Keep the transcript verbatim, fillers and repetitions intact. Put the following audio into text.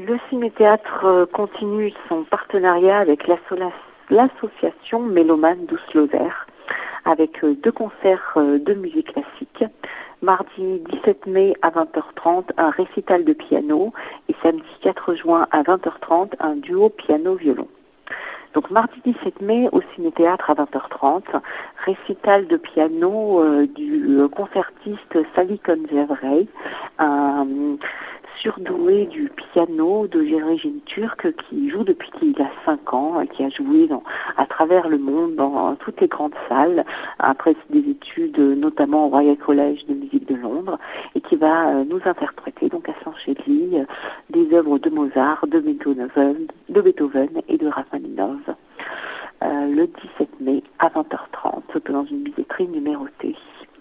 Le Ciné-Théâtre euh, continue son partenariat avec l'asso- l'association Mélomane Douce-Lozère, avec euh, deux concerts euh, de musique classique. Mardi dix-sept mai à vingt heures trente, un récital de piano, et samedi quatre juin à vingt heures trente, un duo piano-violon. Donc mardi dix-sept mai au Ciné-Théâtre à vingt heures trente, récital de piano euh, du concertiste Salih Konzevrey, un surdoué du piano d'origine turque qui joue depuis qu'il a cinq ans et qui a joué dans, à travers le monde dans toutes les grandes salles après des études notamment au Royal College de musique de Londres et qui va euh, nous interpréter donc à Saint-Chély euh, des œuvres de Mozart, de Beethoven, de Beethoven et de Rachmaninov. Euh, le dix-sept mai à vingt heures trente dans une billetterie numérotée.